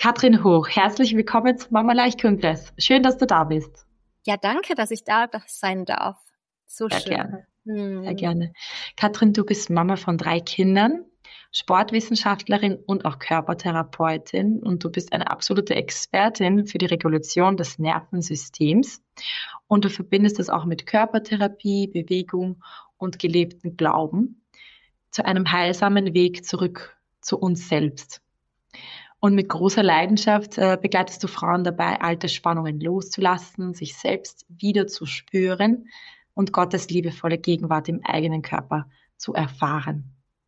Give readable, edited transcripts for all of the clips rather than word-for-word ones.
Katrin Hoch, herzlich willkommen zum Mama Leicht Kongress. Schön, dass du da bist. Ja, danke, dass ich da sein darf. So Sehr schön. gerne, sehr gerne. Katrin, du bist Mama von 3 Kindern, Sportwissenschaftlerin und auch Körpertherapeutin und du bist eine absolute Expertin für die Regulation des Nervensystems und du verbindest das auch mit Körpertherapie, Bewegung und gelebten Glauben zu einem heilsamen Weg zurück zu uns selbst. Und mit großer Leidenschaft begleitest du Frauen dabei, alte Spannungen loszulassen, sich selbst wieder zu spüren und Gottes liebevolle Gegenwart im eigenen Körper zu erfahren.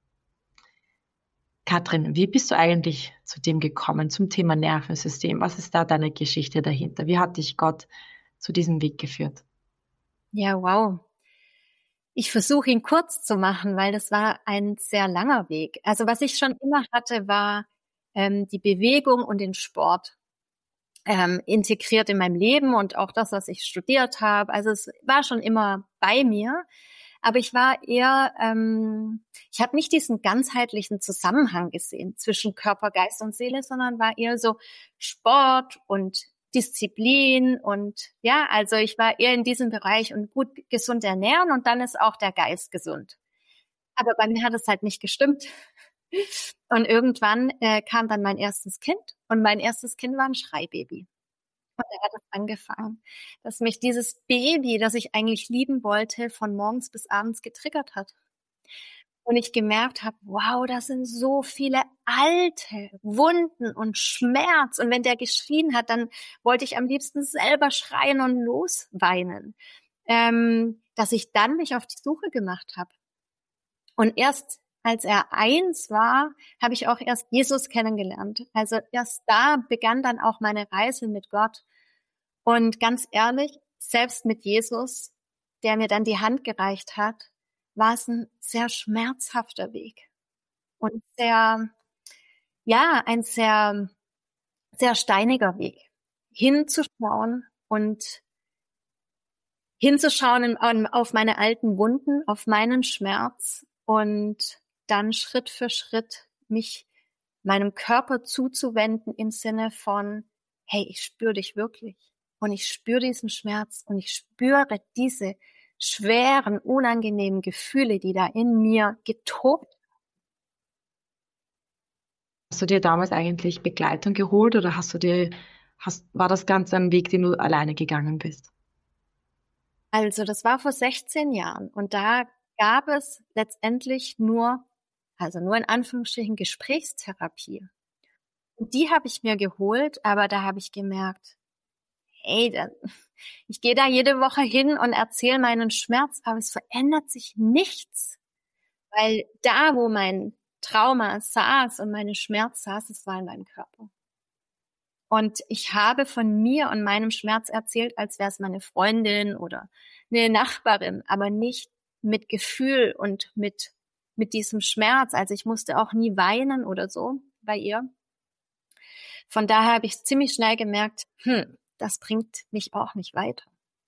Katrin, wie bist du eigentlich zu dem gekommen, zum Thema Nervensystem? Was ist da deine Geschichte dahinter? Wie hat dich Gott zu diesem Weg geführt? Ja, wow. Ich versuche ihn kurz zu machen, weil das war ein sehr langer Weg. Also was ich schon immer hatte, war die Bewegung und den Sport integriert in meinem Leben und auch das, was ich studiert habe. Also es war schon immer bei mir. Aber ich war eher, ich habe nicht diesen ganzheitlichen Zusammenhang gesehen zwischen Körper, Geist und Seele, sondern war eher so Sport und Disziplin und ja, also ich war eher in diesem Bereich und gut gesund ernähren und dann ist auch der Geist gesund. Aber bei mir hat es halt nicht gestimmt. Und irgendwann kam dann mein erstes Kind und mein erstes Kind war ein Schreibaby. Und da hat es angefangen, dass mich dieses Baby, das ich eigentlich lieben wollte, von morgens bis abends getriggert hat. Und ich gemerkt habe, wow, das sind so viele alte Wunden und Schmerz. Und wenn der geschrien hat, dann wollte ich am liebsten selber schreien und losweinen. Dass ich dann mich auf die Suche gemacht habe. Und erst als er 1 war, habe ich auch erst Jesus kennengelernt. Also erst da begann dann auch meine Reise mit Gott. Und ganz ehrlich, selbst mit Jesus, der mir dann die Hand gereicht hat, war es ein sehr schmerzhafter Weg. Und ein sehr, sehr steiniger Weg. Hinzuschauen auf meine alten Wunden, auf meinen Schmerz und dann Schritt für Schritt mich meinem Körper zuzuwenden im Sinne von, hey, ich spüre dich wirklich und ich spüre diesen Schmerz und ich spüre diese schweren, unangenehmen Gefühle, die da in mir getobt. Hast du dir damals eigentlich Begleitung geholt oder war das Ganze ein Weg, den du alleine gegangen bist? Also das war vor 16 Jahren und da gab es letztendlich nur in Anführungsstrichen Gesprächstherapie. Und die habe ich mir geholt, aber da habe ich gemerkt, hey, ich gehe da jede Woche hin und erzähle meinen Schmerz, aber es verändert sich nichts. Weil da, wo mein Trauma saß und meine Schmerz saß, es war in meinem Körper. Und ich habe von mir und meinem Schmerz erzählt, als wäre es meine Freundin oder eine Nachbarin, aber nicht mit Gefühl und mit diesem Schmerz. Also ich musste auch nie weinen oder so bei ihr. Von daher habe ich ziemlich schnell gemerkt, das bringt mich auch nicht weiter.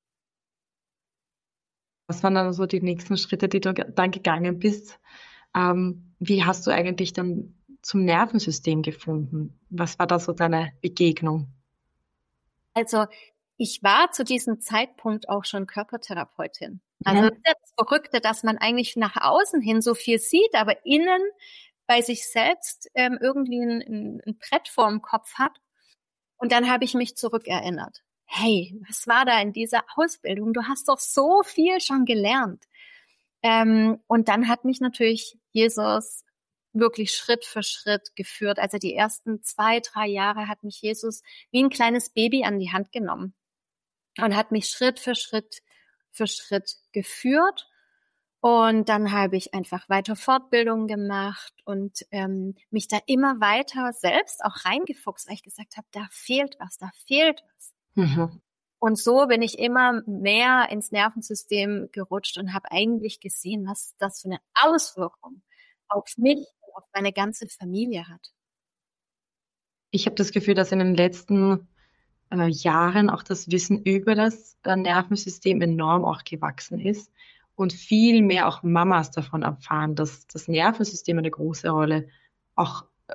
Was waren dann so die nächsten Schritte, die du dann gegangen bist? Wie hast du eigentlich dann zum Nervensystem gefunden? Was war da so deine Begegnung? Also ich war zu diesem Zeitpunkt auch schon Körpertherapeutin. Also das ist ja das Verrückte, dass man eigentlich nach außen hin so viel sieht, aber innen bei sich selbst irgendwie ein Brett vorm Kopf hat. Und dann habe ich mich zurückerinnert. Hey, was war da in dieser Ausbildung? Du hast doch so viel schon gelernt. Und dann hat mich natürlich Jesus wirklich Schritt für Schritt geführt. Also die ersten 2, 3 Jahre hat mich Jesus wie ein kleines Baby an die Hand genommen und hat mich Schritt für Schritt geführt. Und dann habe ich einfach weiter Fortbildungen gemacht und mich da immer weiter selbst auch reingefuchst, weil ich gesagt habe, da fehlt was. Mhm. Und so bin ich immer mehr ins Nervensystem gerutscht und habe eigentlich gesehen, was das für eine Auswirkung auf mich und auf meine ganze Familie hat. Ich habe das Gefühl, dass in den letzten Jahren auch das Wissen über das Nervensystem enorm auch gewachsen ist und viel mehr auch Mamas davon erfahren, dass das Nervensystem eine große Rolle auch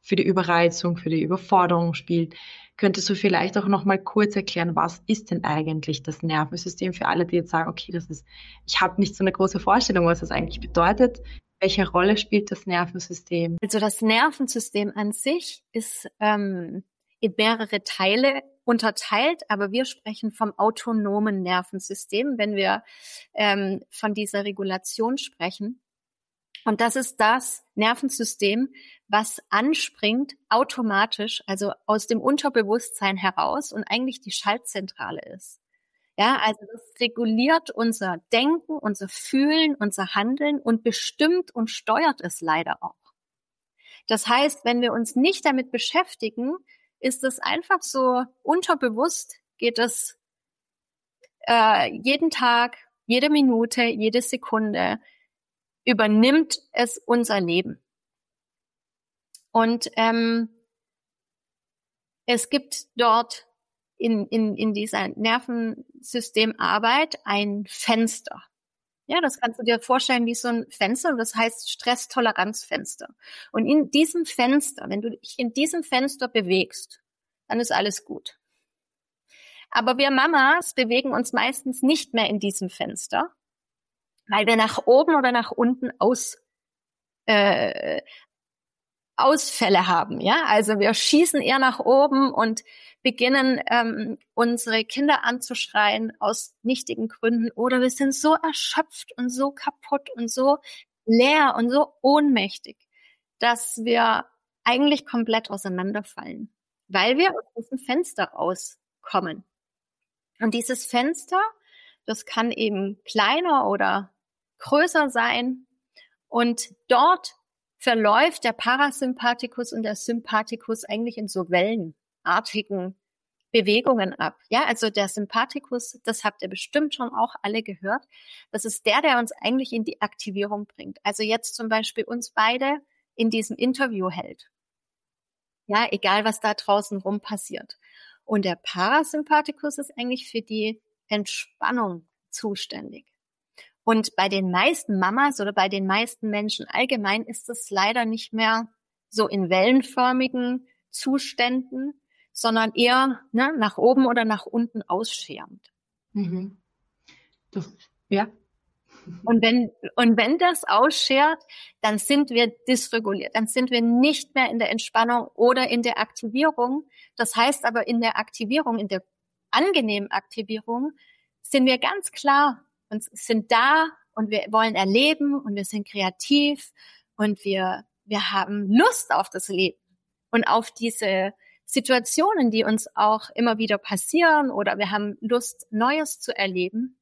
für die Überreizung, für die Überforderung spielt. Könntest du vielleicht auch noch mal kurz erklären, was ist denn eigentlich das Nervensystem für alle, die jetzt sagen, okay, ich habe nicht so eine große Vorstellung, was das eigentlich bedeutet. Welche Rolle spielt das Nervensystem? Also das Nervensystem an sich ist in mehrere Teile unterteilt, aber wir sprechen vom autonomen Nervensystem, wenn wir von dieser Regulation sprechen. Und das ist das Nervensystem, was anspringt automatisch, also aus dem Unterbewusstsein heraus und eigentlich die Schaltzentrale ist. Ja, also das reguliert unser Denken, unser Fühlen, unser Handeln und bestimmt und steuert es leider auch. Das heißt, wenn wir uns nicht damit beschäftigen, ist es einfach so unterbewusst, geht es jeden Tag, jede Minute, jede Sekunde, übernimmt es unser Leben. Und es gibt dort in dieser Nervensystemarbeit ein Fenster. Ja, das kannst du dir vorstellen wie so ein Fenster, und das heißt Stresstoleranzfenster. Und in diesem Fenster, wenn du dich in diesem Fenster bewegst, dann ist alles gut. Aber wir Mamas bewegen uns meistens nicht mehr in diesem Fenster, weil wir nach oben oder nach unten Ausfälle haben, ja. Also wir schießen eher nach oben und beginnen unsere Kinder anzuschreien aus nichtigen Gründen, oder wir sind so erschöpft und so kaputt und so leer und so ohnmächtig, dass wir eigentlich komplett auseinanderfallen, weil wir aus diesem Fenster rauskommen. Und dieses Fenster, das kann eben kleiner oder größer sein, und dort verläuft der Parasympathikus und der Sympathikus eigentlich in so wellenartigen Bewegungen ab. Ja, also der Sympathikus, das habt ihr bestimmt schon auch alle gehört, das ist der uns eigentlich in die Aktivierung bringt. Also jetzt zum Beispiel uns beide in diesem Interview hält. Ja, egal was da draußen rum passiert. Und der Parasympathikus ist eigentlich für die Entspannung zuständig. Und bei den meisten Mamas oder bei den meisten Menschen allgemein ist es leider nicht mehr so in wellenförmigen Zuständen, sondern eher nach oben oder nach unten ausscherend. Mhm. Ja. Und wenn das ausschert, dann sind wir dysreguliert, dann sind wir nicht mehr in der Entspannung oder in der Aktivierung. Das heißt aber, in der Aktivierung, in der angenehmen Aktivierung, sind wir ganz klar und sind da und wir wollen erleben und wir sind kreativ und wir haben Lust auf das Leben und auf diese Situationen, die uns auch immer wieder passieren, oder wir haben Lust, Neues zu erleben.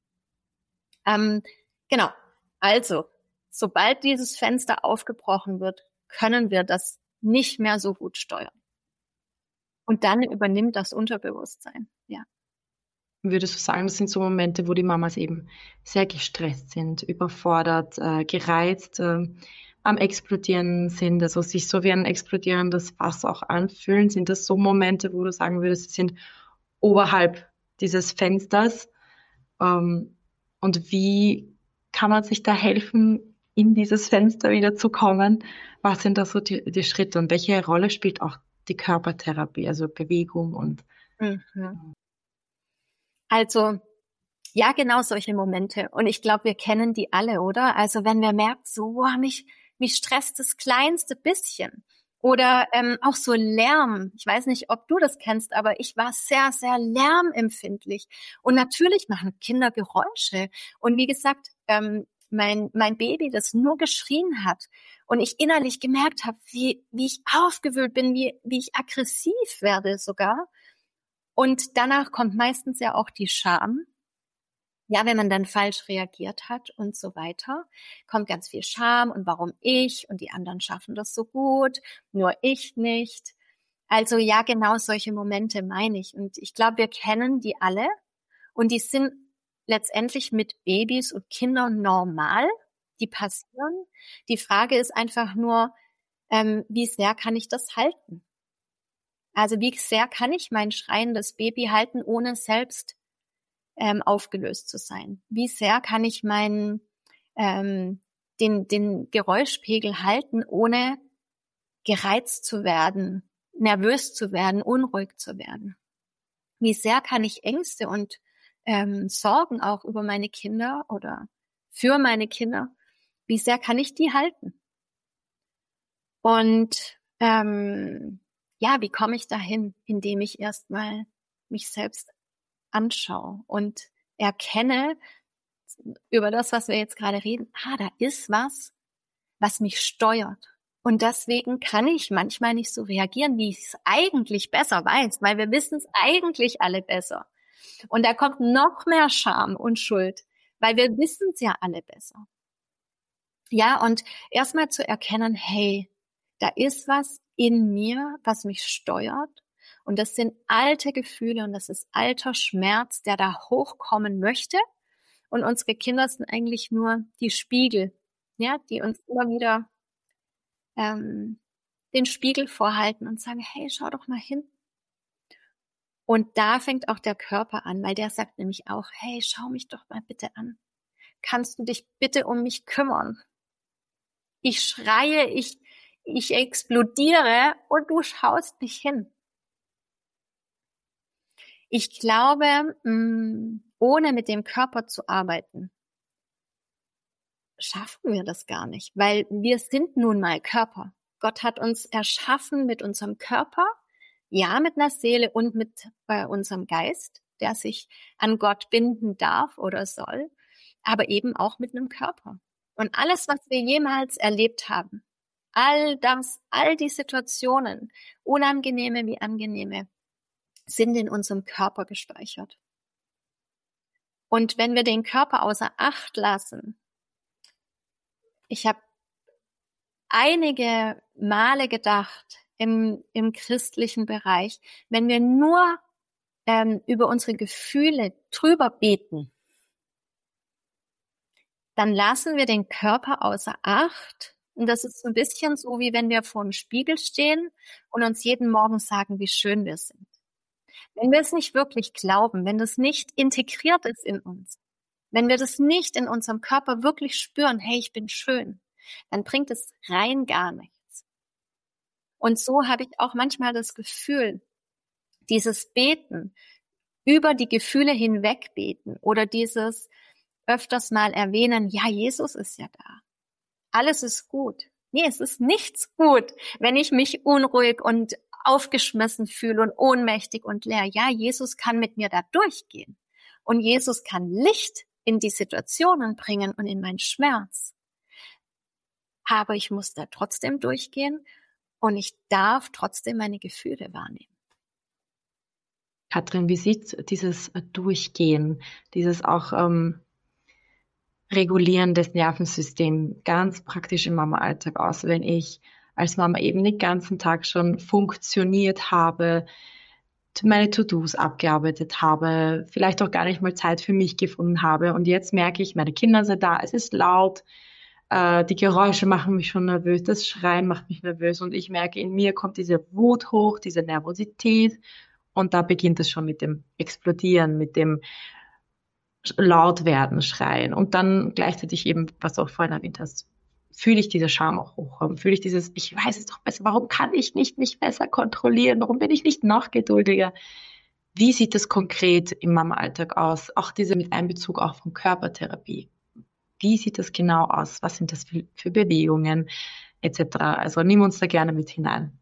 Genau. Also, sobald dieses Fenster aufgebrochen wird, können wir das nicht mehr so gut steuern. Und dann übernimmt das Unterbewusstsein, ja. Würdest du sagen, das sind so Momente, wo die Mamas eben sehr gestresst sind, überfordert, gereizt, am Explodieren sind, also sich so wie ein explodierendes Fass auch anfühlen? Sind das so Momente, wo du sagen würdest, sie sind oberhalb dieses Fensters? Und wie kann man sich da helfen, in dieses Fenster wieder zu kommen? Was sind da so die Schritte, und welche Rolle spielt auch die Körpertherapie, also Bewegung und Also, ja, genau solche Momente. Und ich glaube, wir kennen die alle, oder? Also wenn wir merken, so, wow, mich stresst das kleinste bisschen. Oder auch so Lärm. Ich weiß nicht, ob du das kennst, aber ich war sehr, sehr lärmempfindlich. Und natürlich machen Kinder Geräusche. Und wie gesagt, mein Baby, das nur geschrien hat und ich innerlich gemerkt habe, wie ich aufgewühlt bin, wie ich aggressiv werde sogar. Und danach kommt meistens ja auch die Scham. Ja, wenn man dann falsch reagiert hat und so weiter, kommt ganz viel Scham und warum ich und die anderen schaffen das so gut, nur ich nicht. Also ja, genau solche Momente meine ich. Und ich glaube, wir kennen die alle und die sind letztendlich mit Babys und Kindern normal, die passieren. Die Frage ist einfach nur, wie sehr kann ich das halten? Also wie sehr kann ich mein schreiendes Baby halten, ohne selbst aufgelöst zu sein? Wie sehr kann ich den Geräuschpegel halten, ohne gereizt zu werden, nervös zu werden, unruhig zu werden? Wie sehr kann ich Ängste und Sorgen auch über meine Kinder oder für meine Kinder, wie sehr kann ich die halten? Und wie komme ich dahin, indem ich erstmal mich selbst anschaue und erkenne über das, was wir jetzt gerade reden, da ist was mich steuert. Und deswegen kann ich manchmal nicht so reagieren, wie ich es eigentlich besser weiß, weil wir wissen es eigentlich alle besser. Und da kommt noch mehr Scham und Schuld, weil wir wissen es ja alle besser. Ja, und erstmal zu erkennen, hey, da ist was in mir, was mich steuert. Und das sind alte Gefühle und das ist alter Schmerz, der da hochkommen möchte. Und unsere Kinder sind eigentlich nur die Spiegel, ja, die uns immer wieder den Spiegel vorhalten und sagen, hey, schau doch mal hin. Und da fängt auch der Körper an, weil der sagt nämlich auch, hey, schau mich doch mal bitte an. Kannst du dich bitte um mich kümmern? Ich schreie, ich explodiere und du schaust nicht hin. Ich glaube, ohne mit dem Körper zu arbeiten, schaffen wir das gar nicht, weil wir sind nun mal Körper. Gott hat uns erschaffen mit unserem Körper, ja, mit einer Seele und mit unserem Geist, der sich an Gott binden darf oder soll, aber eben auch mit einem Körper. Und alles, was wir jemals erlebt haben, all die Situationen, unangenehme wie angenehme, sind in unserem Körper gespeichert. Und wenn wir den Körper außer Acht lassen, ich habe einige Male gedacht im christlichen Bereich, wenn wir nur über unsere Gefühle drüber beten, dann lassen wir den Körper außer Acht. Und das ist so ein bisschen so, wie wenn wir vor dem Spiegel stehen und uns jeden Morgen sagen, wie schön wir sind. Wenn wir es nicht wirklich glauben, wenn das nicht integriert ist in uns, wenn wir das nicht in unserem Körper wirklich spüren, hey, ich bin schön, dann bringt es rein gar nichts. Und so habe ich auch manchmal das Gefühl, dieses Beten, über die Gefühle hinweg beten oder dieses öfters mal erwähnen, ja, Jesus ist ja da. Alles ist gut. Nee, es ist nichts gut, wenn ich mich unruhig und aufgeschmissen fühle und ohnmächtig und leer. Ja, Jesus kann mit mir da durchgehen. Und Jesus kann Licht in die Situationen bringen und in meinen Schmerz. Aber ich muss da trotzdem durchgehen und ich darf trotzdem meine Gefühle wahrnehmen. Katrin, wie sieht dieses Durchgehen, dieses auch Regulieren des Nervensystems ganz praktisch im Mama-Alltag aus, wenn ich als Mama eben den ganzen Tag schon funktioniert habe, meine To-Dos abgearbeitet habe, vielleicht auch gar nicht mal Zeit für mich gefunden habe und jetzt merke ich, meine Kinder sind da, es ist laut, die Geräusche machen mich schon nervös, das Schreien macht mich nervös und ich merke, in mir kommt diese Wut hoch, diese Nervosität und da beginnt es schon mit dem Explodieren, mit dem laut werden, schreien und dann gleichzeitig eben, was du auch vorhin erwähnt hast, fühle ich diese Scham auch hochkommen, fühle ich dieses, ich weiß es doch besser, warum kann ich nicht mich besser kontrollieren, warum bin ich nicht noch geduldiger? Wie sieht das konkret im Mama-Alltag aus? Auch diese mit Einbezug auch von Körpertherapie. Wie sieht das genau aus? Was sind das für Bewegungen etc.? Also nimm uns da gerne mit hinein.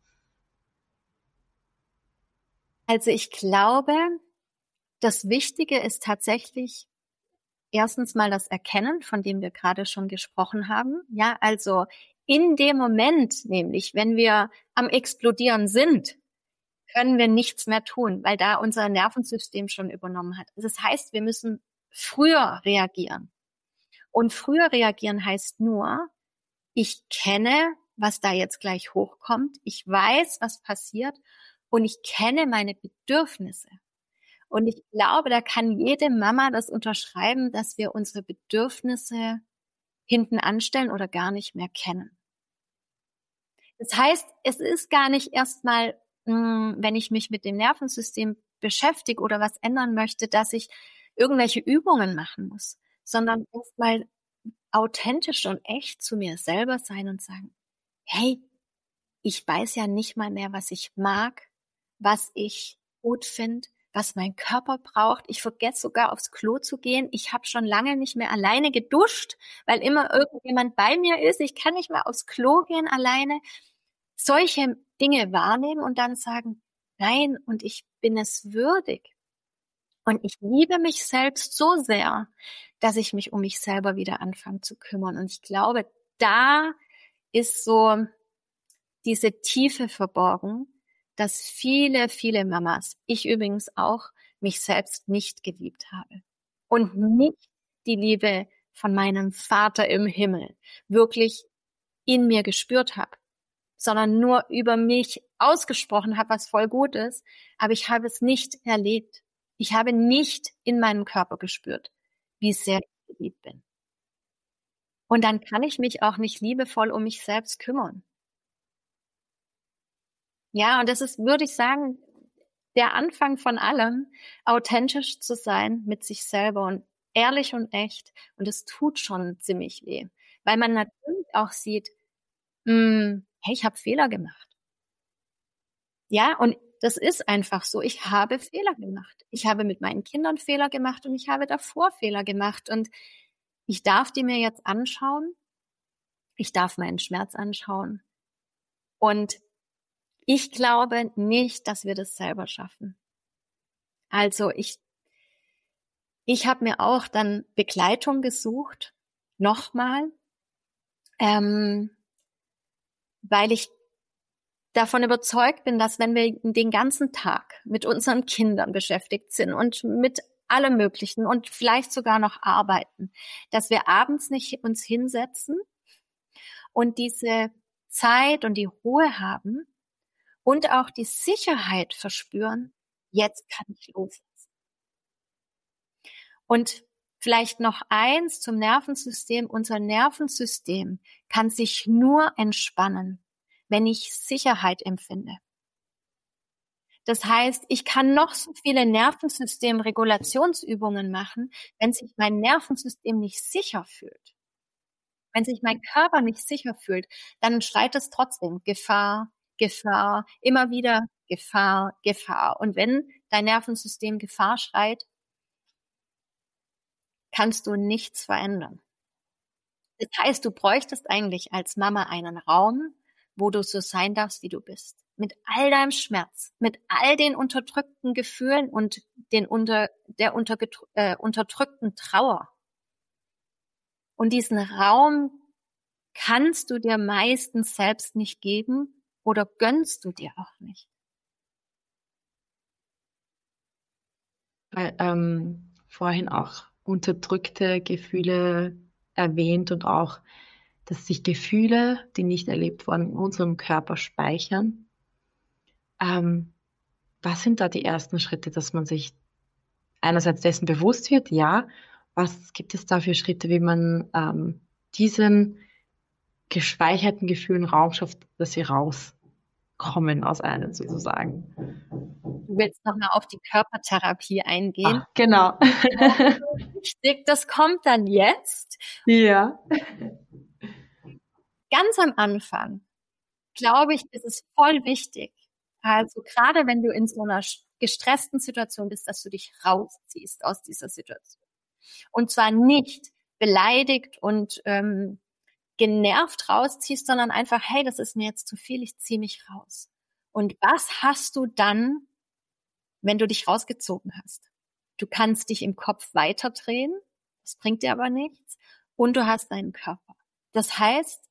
Also ich glaube, das Wichtige ist tatsächlich erstens mal das Erkennen, von dem wir gerade schon gesprochen haben. Ja, also in dem Moment, nämlich wenn wir am Explodieren sind, können wir nichts mehr tun, weil da unser Nervensystem schon übernommen hat. Das heißt, wir müssen früher reagieren. Und früher reagieren heißt nur, ich kenne, was da jetzt gleich hochkommt. Ich weiß, was passiert und ich kenne meine Bedürfnisse. Und ich glaube, da kann jede Mama das unterschreiben, dass wir unsere Bedürfnisse hinten anstellen oder gar nicht mehr kennen. Das heißt, es ist gar nicht erstmal, wenn ich mich mit dem Nervensystem beschäftige oder was ändern möchte, dass ich irgendwelche Übungen machen muss, sondern erstmal authentisch und echt zu mir selber sein und sagen, hey, ich weiß ja nicht mal mehr, was ich mag, was ich gut finde, was mein Körper braucht. Ich vergesse sogar aufs Klo zu gehen. Ich habe schon lange nicht mehr alleine geduscht, weil immer irgendjemand bei mir ist. Ich kann nicht mehr aufs Klo gehen alleine. Solche Dinge wahrnehmen und dann sagen, nein, und ich bin es würdig. Und ich liebe mich selbst so sehr, dass ich mich um mich selber wieder anfange zu kümmern. Und ich glaube, da ist so diese Tiefe verborgen, dass viele, viele Mamas, ich übrigens auch, mich selbst nicht geliebt habe und nicht die Liebe von meinem Vater im Himmel wirklich in mir gespürt habe, sondern nur über mich ausgesprochen habe, was voll gut ist, aber ich habe es nicht erlebt. Ich habe nicht in meinem Körper gespürt, wie sehr ich geliebt bin. Und dann kann ich mich auch nicht liebevoll um mich selbst kümmern. Ja, und das ist, würde ich sagen, der Anfang von allem, authentisch zu sein mit sich selber und ehrlich und echt. Und es tut schon ziemlich weh, weil man natürlich auch sieht, hey, ich habe Fehler gemacht. Ja, und das ist einfach so. Ich habe Fehler gemacht. Ich habe mit meinen Kindern Fehler gemacht und ich habe davor Fehler gemacht. Und ich darf die mir jetzt anschauen. Ich darf meinen Schmerz anschauen. Und ich glaube nicht, dass wir das selber schaffen. Also ich habe mir auch dann Begleitung gesucht, nochmal, weil ich davon überzeugt bin, dass wenn wir den ganzen Tag mit unseren Kindern beschäftigt sind und mit allem Möglichen und vielleicht sogar noch arbeiten, dass wir abends nicht uns hinsetzen und diese Zeit und die Ruhe haben und auch die Sicherheit verspüren, jetzt kann ich loslassen. Und vielleicht noch eins zum Nervensystem. Unser Nervensystem kann sich nur entspannen, wenn ich Sicherheit empfinde. Das heißt, ich kann noch so viele Nervensystem-Regulationsübungen machen, wenn sich mein Nervensystem nicht sicher fühlt. Wenn sich mein Körper nicht sicher fühlt, dann schreit es trotzdem Gefahr, Gefahr, immer wieder Gefahr, Gefahr. Und wenn dein Nervensystem Gefahr schreit, kannst du nichts verändern. Das heißt, du bräuchtest eigentlich als Mama einen Raum, wo du so sein darfst, wie du bist. Mit all deinem Schmerz, mit all den unterdrückten Gefühlen und der unterdrückten Trauer. Und diesen Raum kannst du dir meistens selbst nicht geben oder gönnst du dir auch nicht. Weil, vorhin auch unterdrückte Gefühle erwähnt und auch, dass sich Gefühle, die nicht erlebt wurden, in unserem Körper speichern. Was sind da die ersten Schritte, dass man sich einerseits dessen bewusst wird? Ja, was gibt es da für Schritte, wie man diesen gespeicherten Gefühlen Raum schafft, dass sie rauskommen aus einem sozusagen? Du willst nochmal auf die Körpertherapie eingehen. Genau. Richtig, das kommt dann jetzt. Ja. Ganz am Anfang, glaube ich, ist es voll wichtig. Also gerade wenn du in so einer gestressten Situation bist, dass du dich rausziehst aus dieser Situation. Und zwar nicht beleidigt und genervt rausziehst, sondern einfach, hey, das ist mir jetzt zu viel, ich ziehe mich raus. Und was hast du dann, wenn du dich rausgezogen hast? Du kannst dich im Kopf weiterdrehen, das bringt dir aber nichts. Und du hast deinen Körper. Das heißt,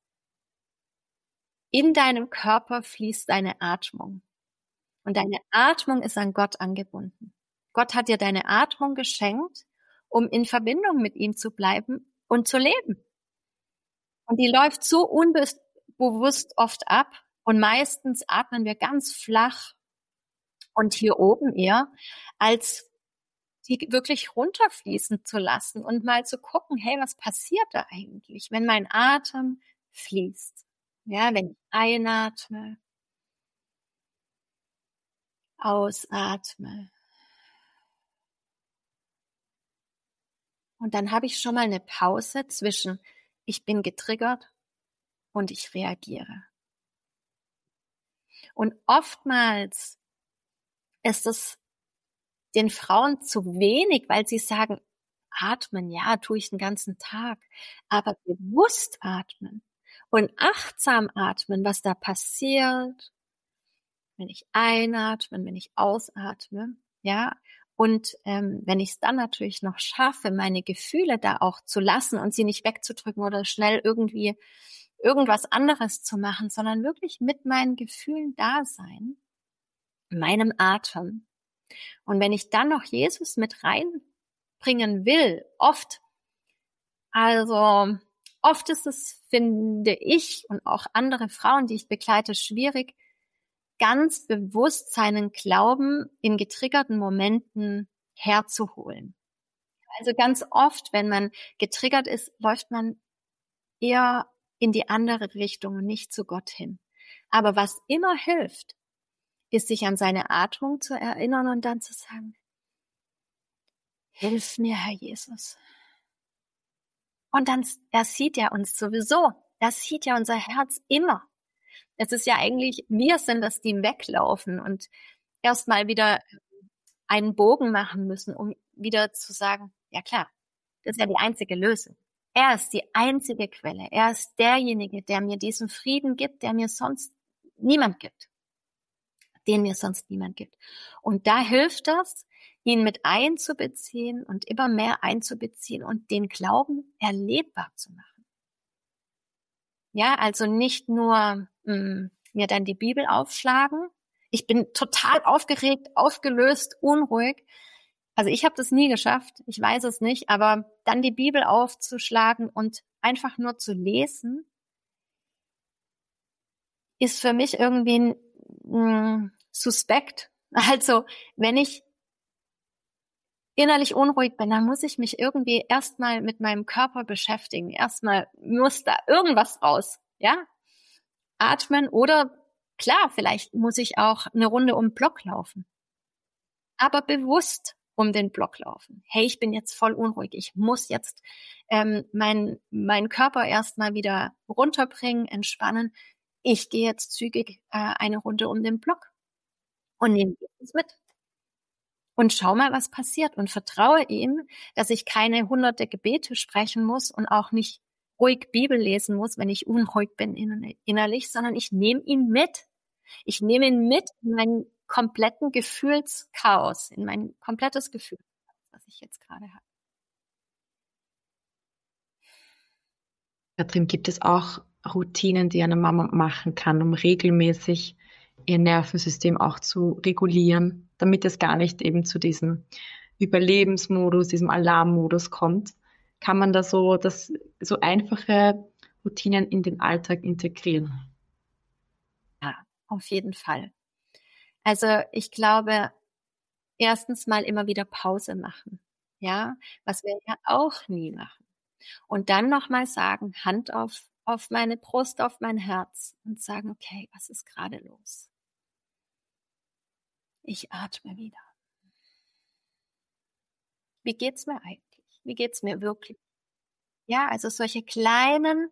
in deinem Körper fließt deine Atmung. Und deine Atmung ist an Gott angebunden. Gott hat dir deine Atmung geschenkt, um in Verbindung mit ihm zu bleiben und zu leben. Und die läuft so unbewusst oft ab. Und meistens atmen wir ganz flach und hier oben eher, als die wirklich runterfließen zu lassen und mal zu gucken, hey, was passiert da eigentlich, wenn mein Atem fließt? Ja, wenn ich einatme, ausatme. Und dann habe ich schon mal eine Pause zwischen ich bin getriggert und ich reagiere. Und oftmals ist es den Frauen zu wenig, weil sie sagen, atmen, ja, tue ich den ganzen Tag, aber bewusst atmen und achtsam atmen, was da passiert, wenn ich einatme, wenn ich ausatme, ja, und wenn ich es dann natürlich noch schaffe, meine Gefühle da auch zu lassen und sie nicht wegzudrücken oder schnell irgendwie irgendwas anderes zu machen, sondern wirklich mit meinen Gefühlen da sein, meinem Atem. Und wenn ich dann noch Jesus mit reinbringen will, oft ist es, finde ich, und auch andere Frauen, die ich begleite, schwierig, ganz bewusst seinen Glauben in getriggerten Momenten herzuholen. Also ganz oft, wenn man getriggert ist, läuft man eher in die andere Richtung und nicht zu Gott hin. Aber was immer hilft, ist, sich an seine Atmung zu erinnern und dann zu sagen, hilf mir, Herr Jesus. Und dann, er sieht ja uns sowieso. Er sieht ja unser Herz immer. Es ist ja eigentlich, wir sind es, die weglaufen und erstmal wieder einen Bogen machen müssen, um wieder zu sagen, ja klar, das ist ja die einzige Lösung. Er ist die einzige Quelle. Er ist derjenige, der mir diesen Frieden gibt, der mir sonst niemand gibt. Den mir sonst niemand gibt. Und da hilft das, ihn mit einzubeziehen und immer mehr einzubeziehen und den Glauben erlebbar zu machen. Ja, also nicht nur mir dann die Bibel aufschlagen. Ich bin total aufgeregt, aufgelöst, unruhig. Also ich habe das nie geschafft, ich weiß es nicht, aber dann die Bibel aufzuschlagen und einfach nur zu lesen, ist für mich irgendwie suspekt. Also wenn ich innerlich unruhig bin, dann muss ich mich irgendwie erstmal mit meinem Körper beschäftigen. Erstmal muss da irgendwas raus, ja? Atmen oder klar, vielleicht muss ich auch eine Runde um den Block laufen. Aber bewusst um den Block laufen. Hey, ich bin jetzt voll unruhig. Ich muss jetzt meinen Körper erstmal wieder runterbringen, entspannen. Ich gehe jetzt zügig eine Runde um den Block und nehme es mit. Und schau mal, was passiert und vertraue ihm, dass ich keine hunderte Gebete sprechen muss und auch nicht ruhig Bibel lesen muss, wenn ich unruhig bin innerlich, sondern ich nehme ihn mit. Ich nehme ihn mit in meinen kompletten Gefühlschaos, in mein komplettes Gefühl, was ich jetzt gerade habe. Katrin, gibt es auch Routinen, die eine Mama machen kann, um regelmäßig ihr Nervensystem auch zu regulieren, damit es gar nicht eben zu diesem Überlebensmodus, diesem Alarmmodus kommt? Kann man da so einfache Routinen in den Alltag integrieren? Ja, auf jeden Fall. Also ich glaube, erstens mal immer wieder Pause machen, ja, was wir ja auch nie machen. Und dann nochmal sagen, Hand auf meine Brust, auf mein Herz und sagen, okay, was ist gerade los? Ich atme wieder. Wie geht's mir eigentlich? Wie geht's mir wirklich? Ja, also solche kleinen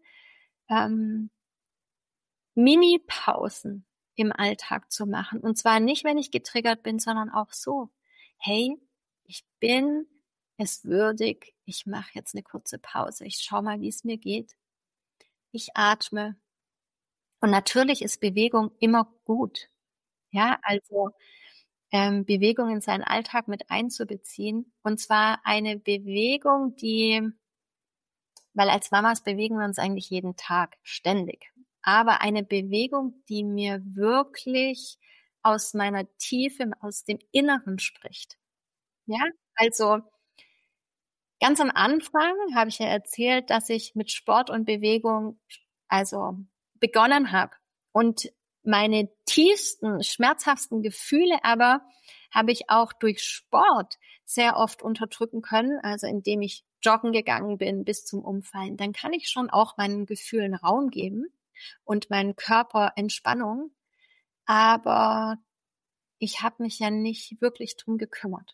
Mini-Pausen im Alltag zu machen. Und zwar nicht, wenn ich getriggert bin, sondern auch so. Hey, ich bin es würdig. Ich mache jetzt eine kurze Pause. Ich schaue mal, wie es mir geht. Ich atme. Und natürlich ist Bewegung immer gut. Ja, also Bewegung in seinen Alltag mit einzubeziehen. Und zwar eine Bewegung, weil als Mamas bewegen wir uns eigentlich jeden Tag, ständig. Aber eine Bewegung, die mir wirklich aus meiner Tiefe, aus dem Inneren spricht. Ja, also ganz am Anfang habe ich ja erzählt, dass ich mit Sport und Bewegung begonnen habe. Und meine tiefsten, schmerzhaften Gefühle aber habe ich auch durch Sport sehr oft unterdrücken können, also indem ich joggen gegangen bin bis zum Umfallen. Dann kann ich schon auch meinen Gefühlen Raum geben und meinen Körper Entspannung, aber ich habe mich ja nicht wirklich drum gekümmert.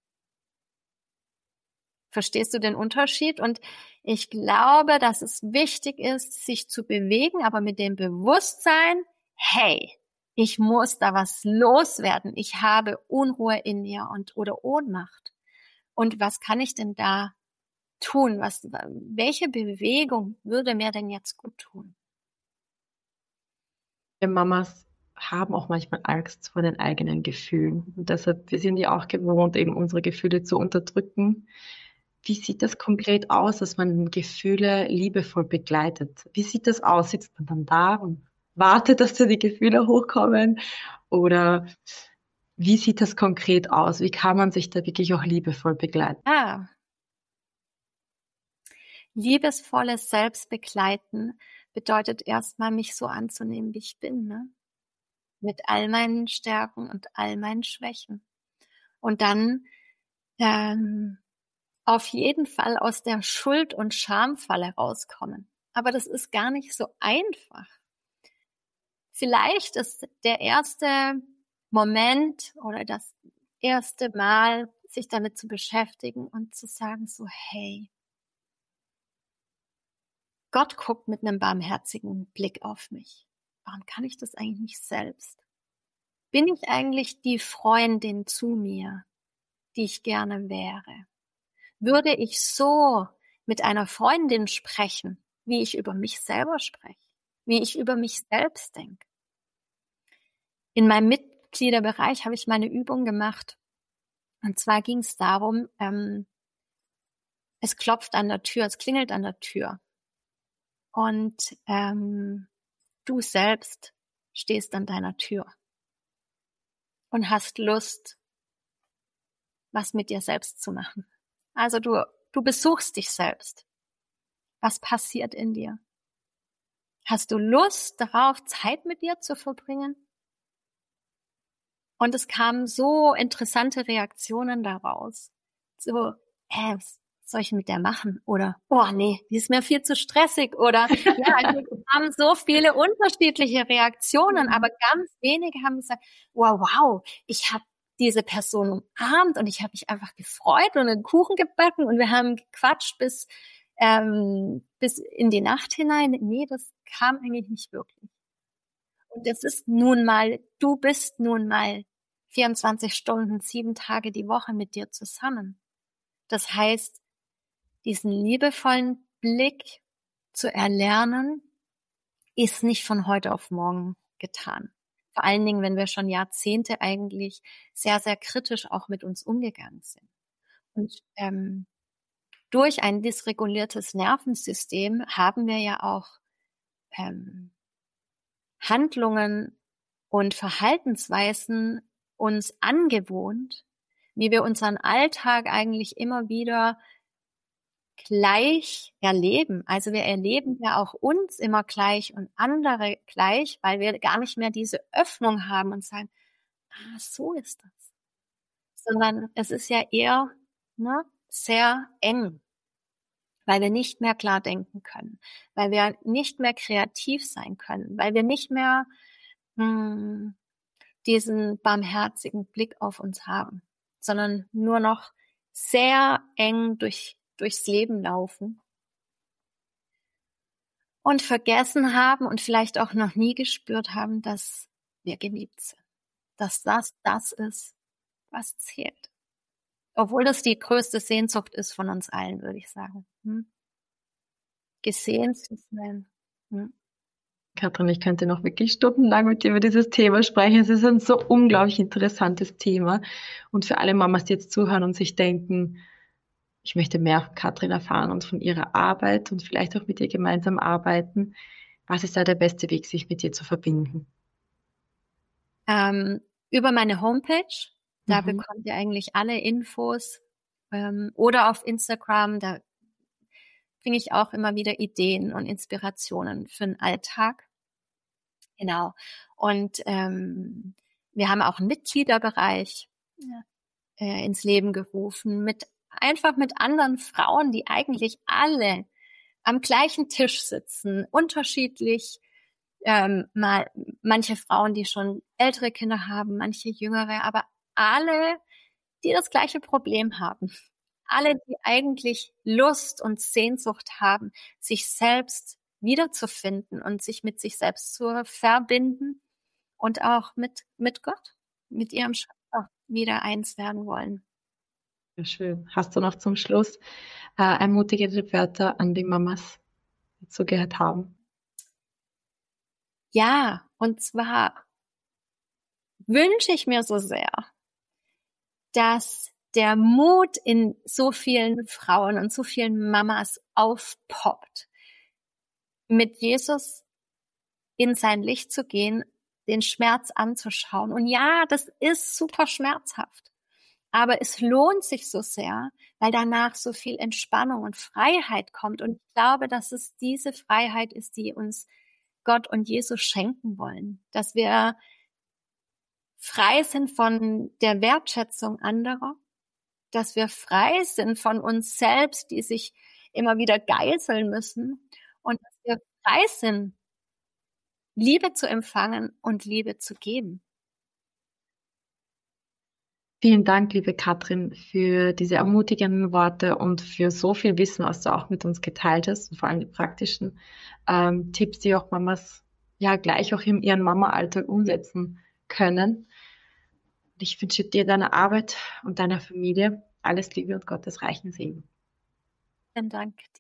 Verstehst du den Unterschied? Und ich glaube, dass es wichtig ist, sich zu bewegen, aber mit dem Bewusstsein, hey, ich muss da was loswerden. Ich habe Unruhe in mir oder Ohnmacht. Und was kann ich denn da tun? Welche Bewegung würde mir denn jetzt gut tun? Wir Mamas haben auch manchmal Angst vor den eigenen Gefühlen. Und deshalb, wir sind ja auch gewohnt, eben unsere Gefühle zu unterdrücken. Wie sieht das konkret aus, dass man Gefühle liebevoll begleitet? Wie sieht das aus? Sitzt man dann da und wartet, dass da die Gefühle hochkommen? Oder wie sieht das konkret aus? Wie kann man sich da wirklich auch liebevoll begleiten? Liebesvolles Selbstbegleiten bedeutet erstmal, mich so anzunehmen, wie ich bin, ne? Mit all meinen Stärken und all meinen Schwächen. Und dann auf jeden Fall aus der Schuld- und Schamfalle rauskommen. Aber das ist gar nicht so einfach. Vielleicht ist der erste Moment oder das erste Mal, sich damit zu beschäftigen und zu sagen so, hey, Gott guckt mit einem barmherzigen Blick auf mich. Warum kann ich das eigentlich nicht selbst? Bin ich eigentlich die Freundin zu mir, die ich gerne wäre? Würde ich so mit einer Freundin sprechen, wie ich über mich selber spreche, wie ich über mich selbst denke? In meinem Mitgliederbereich habe ich meine Übung gemacht. Und zwar ging es darum, es klopft an der Tür, es klingelt an der Tür. Und du selbst stehst an deiner Tür und hast Lust, was mit dir selbst zu machen. Also du besuchst dich selbst. Was passiert in dir? Hast du Lust darauf, Zeit mit dir zu verbringen? Und es kamen so interessante Reaktionen daraus. So, was soll ich mit der machen? Oder, oh nee, die ist mir viel zu stressig. Oder, ja, also es kamen so viele unterschiedliche Reaktionen, aber ganz wenige haben gesagt, wow, ich habe diese Person umarmt und ich habe mich einfach gefreut und einen Kuchen gebacken und wir haben gequatscht bis in die Nacht hinein. Nee, das kam eigentlich nicht wirklich. Und das ist nun mal, du bist nun mal 24 Stunden, 7 Tage die Woche mit dir zusammen. Das heißt, diesen liebevollen Blick zu erlernen, ist nicht von heute auf morgen getan. Vor allen Dingen, wenn wir schon Jahrzehnte eigentlich sehr, sehr kritisch auch mit uns umgegangen sind. Und durch ein dysreguliertes Nervensystem haben wir ja auch Handlungen und Verhaltensweisen uns angewohnt, wie wir unseren Alltag eigentlich immer wieder gleich erleben. Also wir erleben ja auch uns immer gleich und andere gleich, weil wir gar nicht mehr diese Öffnung haben und sagen, so ist das. Sondern es ist ja eher sehr eng, weil wir nicht mehr klar denken können, weil wir nicht mehr kreativ sein können, weil wir nicht mehr diesen barmherzigen Blick auf uns haben, sondern nur noch sehr eng durchs Leben laufen und vergessen haben und vielleicht auch noch nie gespürt haben, dass wir geliebt sind, dass das ist, was zählt. Obwohl das die größte Sehnsucht ist von uns allen, würde ich sagen. Gesehen zu sein. Katrin, ich könnte noch wirklich stundenlang mit dir über dieses Thema sprechen. Es ist ein so unglaublich interessantes Thema. Und für alle Mamas, die jetzt zuhören und sich denken, ich möchte mehr von Katrin erfahren und von ihrer Arbeit und vielleicht auch mit ihr gemeinsam arbeiten, was ist da der beste Weg, sich mit dir zu verbinden? Über meine Homepage, da bekommt ihr eigentlich alle Infos, oder auf Instagram, da bringe ich auch immer wieder Ideen und Inspirationen für den Alltag. Genau. Und wir haben auch einen Mitgliederbereich ins Leben gerufen, einfach mit anderen Frauen, die eigentlich alle am gleichen Tisch sitzen, unterschiedlich. Mal manche Frauen, die schon ältere Kinder haben, manche jüngere, aber alle, die das gleiche Problem haben. Alle, die eigentlich Lust und Sehnsucht haben, sich selbst wiederzufinden und sich mit sich selbst zu verbinden und auch mit Gott, mit ihrem Schöpfer wieder eins werden wollen. Ja, schön. Hast du noch zum Schluss ermutigende Wörter an die Mamas, die zugehört haben? Ja, und zwar wünsche ich mir so sehr, dass der Mut in so vielen Frauen und so vielen Mamas aufpoppt, mit Jesus in sein Licht zu gehen, den Schmerz anzuschauen. Und ja, das ist super schmerzhaft. Aber es lohnt sich so sehr, weil danach so viel Entspannung und Freiheit kommt. Und ich glaube, dass es diese Freiheit ist, die uns Gott und Jesus schenken wollen. Dass wir frei sind von der Wertschätzung anderer, dass wir frei sind von uns selbst, die sich immer wieder geißeln müssen, und dass wir frei sind, Liebe zu empfangen und Liebe zu geben. Vielen Dank, liebe Katrin, für diese ermutigenden Worte und für so viel Wissen, was du auch mit uns geteilt hast, und vor allem die praktischen Tipps, die auch Mamas ja gleich auch in ihren Mama-Alltag umsetzen können. Und ich wünsche dir, deiner Arbeit und deiner Familie alles Liebe und Gottes reichen Segen. Vielen Dank.